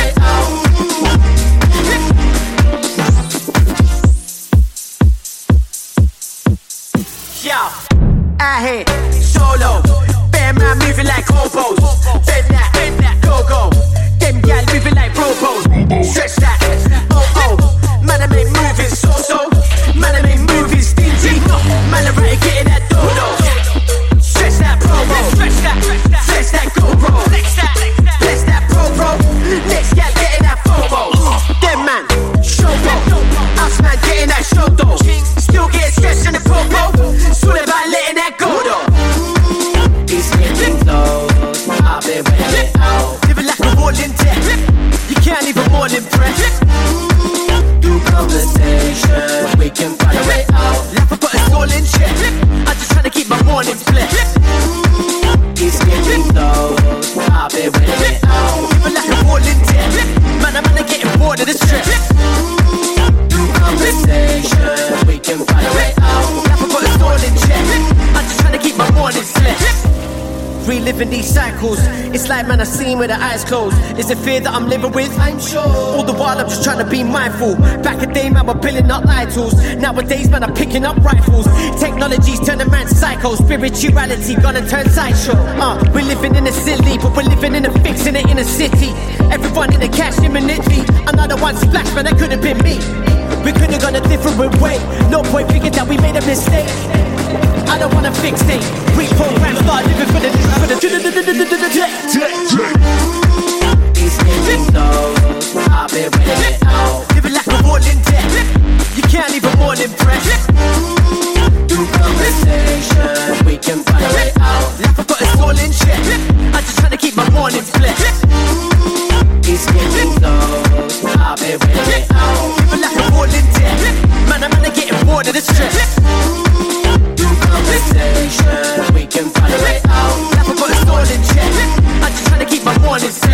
way out. Yeah, out here, solo. Bear man moving like hobos. Bend that, go. Them gal moving like propos. Stretch that, oh. Man, I make moving so. Man, I make moving stingy. Man, I right getting that dodo. Stretch that promo. Flex that GoPro. Flex that pro. Next gal getting that FOMO. Them man, showbo. Us man getting that show though. Still getting stretched in the popo. It's all about letting that go though. It's getting close, I've been waiting out. Living like a rolling deck. You can't even more impress. Do conversation, we can find a way out. Laugh but it's all in check. I'm just trying to keep my mornings blessed. It's getting close, I've been waiting out. Living like a rolling deck. Man, I'm getting bored of the stress. Do conversation, we can find a way out. Laugh but it's all in check. I'm just trying to keep my mornings blessed. Reliving these cycles, it's like man I seen with the eyes closed. Is it fear that I'm living with? I'm sure. All the while I'm just trying to be mindful. Back in the day man we're building up idols. Nowadays man I'm picking up rifles. Technology's turning man psycho. Spirituality gonna turn sideshow. We're living in a silly, but we're living in a fix in the inner city. Everyone in the cash imminently. Another one splash, man that could have been me. We could have gone a different way. No boy figured that we made a mistake. I don't wanna fixate. Reprogram, start living for the It's getting close, I've been waiting out. living like a rolling deck. You can't even more impress. Do conversation, we can find a way out. Laugh but it's all in check. I'm just trying to keep my mornings blessed. It's getting close, I've been waiting out. Living like a rolling deck. Man, I'm getting bored of the stress. Conversation, we can find a way out. Laugh but it's all in check. I'm just trying to keep my mornings